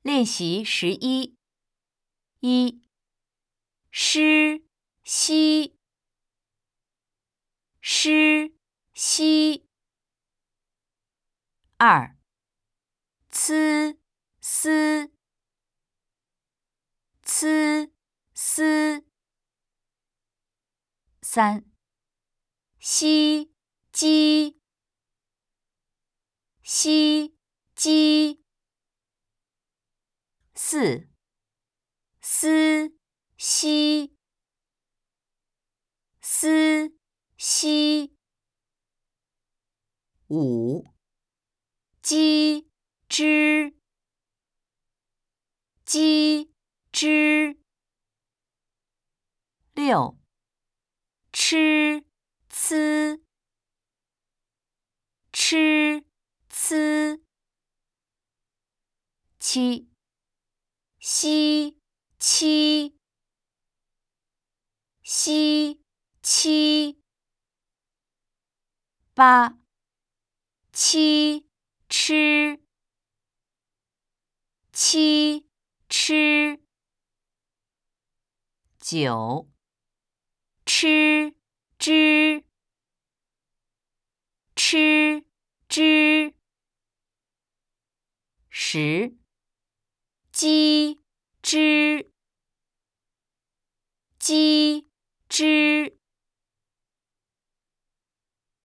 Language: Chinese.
练习11。1. 诗西诗西。2. 呲丝呲丝。3. 西鸡西鸡。4. 思西思西。5. 鸡汁鸡汁。6. 吃呲吃呲。7. 西七西七。8. 七吃七吃。9. 吃枝吃枝。10. 鸡汁鸡汁。